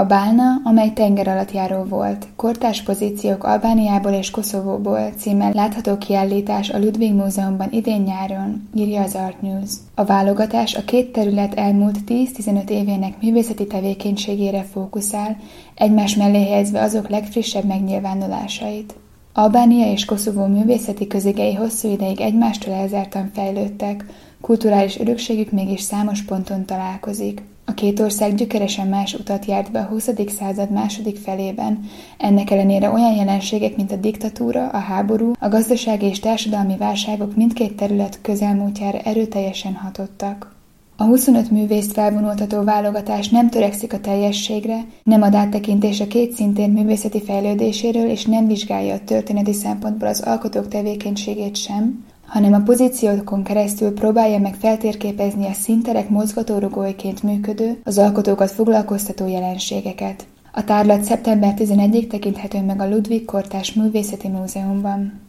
A Bálna, amely tengeralattjáró volt, kortárs pozíciók Albániából és Koszovóból címmel látható kiállítás a Ludwig Múzeumban idén nyáron, írja az Art News. A válogatás a két terület elmúlt 10-15 évének művészeti tevékenységére fókuszál, egymás mellé helyezve azok legfrissebb megnyilvánulásait. Albánia és Koszovó művészeti közegei hosszú ideig egymástól elzártan fejlődtek, kulturális örökségük mégis számos ponton találkozik. A két ország gyökeresen más utat járt be a 20. század második felében, ennek ellenére olyan jelenségek, mint a diktatúra, a háború, a gazdasági és társadalmi válságok mindkét terület közelmúltjára erőteljesen hatottak. A 25 művészt felvonultató válogatás nem törekszik a teljességre, nem ad áttekintést a két szintér művészeti fejlődéséről, és nem vizsgálja a történeti szempontból az alkotók tevékenységét sem, hanem a pozíciókon keresztül próbálja meg feltérképezni a színterek mozgatórugóiként működő, az alkotókat foglalkoztató jelenségeket. A tárlat szeptember 11-ig tekinthető meg a Ludwig Kortárs Művészeti Múzeumban.